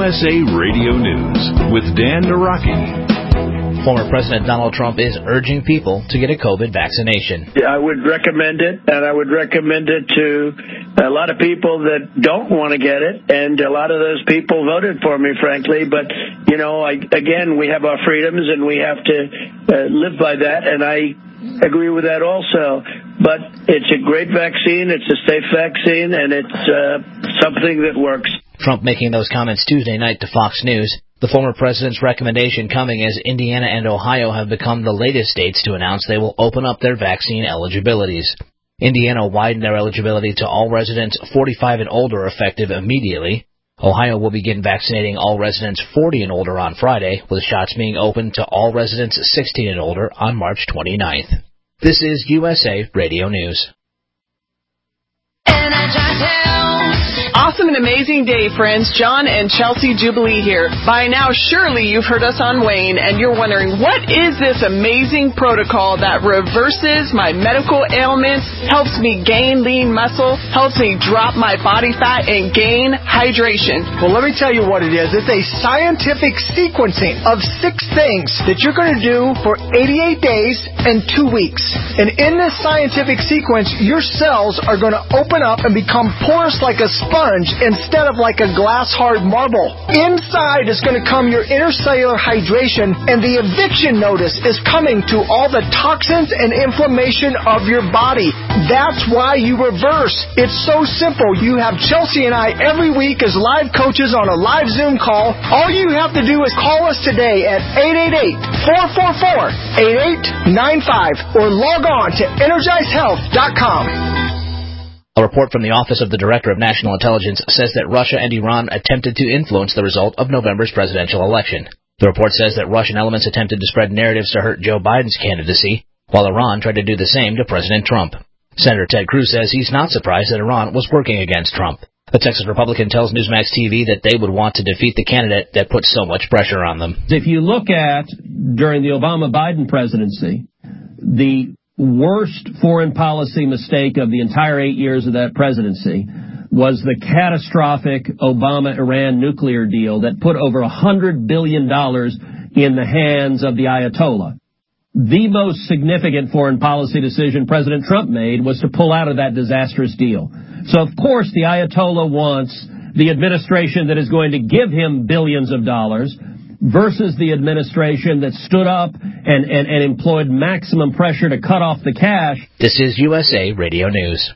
USA Radio News with Dan Naraki. Former President Donald Trump is urging people to get a COVID vaccination. I would recommend it, and I would recommend it to a lot of people that don't want to get it, and a lot of those people voted for me, frankly. But, you know, again, we have our freedoms, and we have to live by that, and I agree with that also. But it's a great vaccine, it's a safe vaccine, and it's something that works. Trump making those comments Tuesday night to Fox News. The former president's recommendation coming as Indiana and Ohio have become the latest states to announce they will open up their vaccine eligibilities. Indiana widened their eligibility to all residents 45 and older effective immediately. Ohio will begin vaccinating all residents 40 and older on Friday, with shots being open to all residents 16 and older on March 29th. This is USA Radio News. Awesome and amazing day, friends. John and Chelsea Jubilee here. By now, surely you've heard us on Wayne, and you're wondering, what is this amazing protocol that reverses my medical ailments, helps me gain lean muscle, helps me drop my body fat, and gain hydration? Well, let me tell you what it is. It's a scientific sequencing of 6 things that you're going to do for 88 days and 2 weeks. And in this scientific sequence, your cells are going to open up and become porous like a sponge instead of like a glass-hard marble. Inside is going to come your intercellular hydration, and the eviction notice is coming to all the toxins and inflammation of your body. That's why you reverse. It's so simple. You have Chelsea and I every week as live coaches on a live Zoom call. All you have to do is call us today at 888-444-8895 or log on to EnergizeHealth.com. A report from the Office of the Director of National Intelligence says that Russia and Iran attempted to influence the result of November's presidential election. The report says that Russian elements attempted to spread narratives to hurt Joe Biden's candidacy, while Iran tried to do the same to President Trump. Senator Ted Cruz says he's not surprised that Iran was working against Trump. The Texas Republican tells Newsmax TV that they would want to defeat the candidate that put so much pressure on them. If you look at, during the Obama-Biden presidency, the worst foreign policy mistake of the entire 8 years of that presidency was the catastrophic Obama-Iran nuclear deal that put over $100 billion in the hands of the Ayatollah. The most significant foreign policy decision President Trump made was to pull out of that disastrous deal. So, of course, the Ayatollah wants the administration that is going to give him billions of dollars versus the administration that stood up and employed maximum pressure to cut off the cash. This is USA Radio News.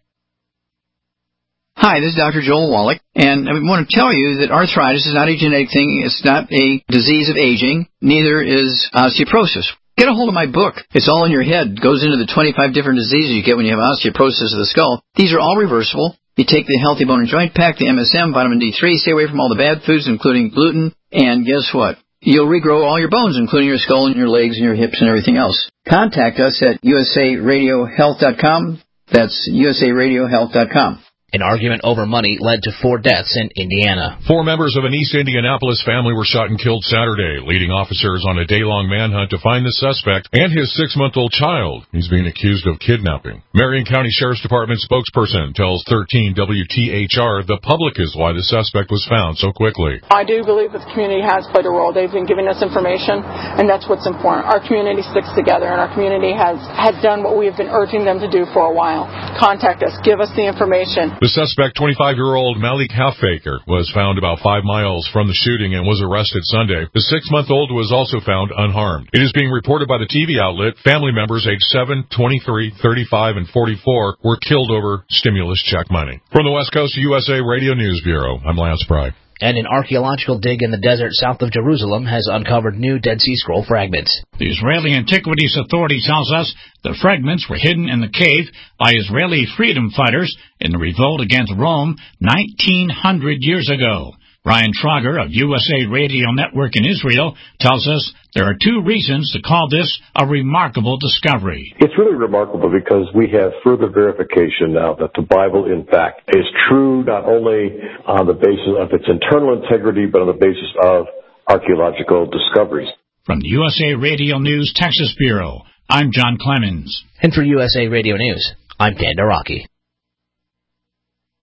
Hi, this is Dr. Joel Wallach, and I want to tell you that arthritis is not a genetic thing. It's not a disease of aging. Neither is osteoporosis. Get a hold of my book. It's all in your head. It goes into the 25 different diseases you get when you have osteoporosis of the skull. These are all reversible. You take the Healthy Bone and Joint Pack, the MSM, vitamin D3, stay away from all the bad foods, including gluten, and guess what? You'll regrow all your bones, including your skull and your legs and your hips and everything else. Contact us at usaradiohealth.com. That's usaradiohealth.com. An argument over money led to 4 deaths in Indiana. 4 members of an East Indianapolis family were shot and killed Saturday, leading officers on a day-long manhunt to find the suspect and his 6-month-old child. He's being accused of kidnapping. Marion County Sheriff's Department spokesperson tells 13 WTHR the public is why the suspect was found so quickly. I do believe that the community has played a role. They've been giving us information, and that's what's important. Our community sticks together, and our community has done what we have been urging them to do for a while. Contact us. Give us the information. The suspect, 25-year-old Malik Halfaker, was found about 5 miles from the shooting and was arrested Sunday. The 6-month-old was also found unharmed. It is being reported by the TV outlet family members aged 7, 23, 35, and 44 were killed over stimulus check money. From the West Coast USA Radio News Bureau, I'm Lance Pry. And an archaeological dig in the desert south of Jerusalem has uncovered new Dead Sea Scroll fragments. The Israeli Antiquities Authority tells us the fragments were hidden in the cave by Israeli freedom fighters in the revolt against Rome 1,900 years ago. Brian Trager of USA Radio Network in Israel tells us there are 2 reasons to call this a remarkable discovery. It's really remarkable because we have further verification now that the Bible, in fact, is true not only on the basis of its internal integrity, but on the basis of archaeological discoveries. From the USA Radio News Texas Bureau, I'm John Clemens. And for USA Radio News, I'm Dan Naraki.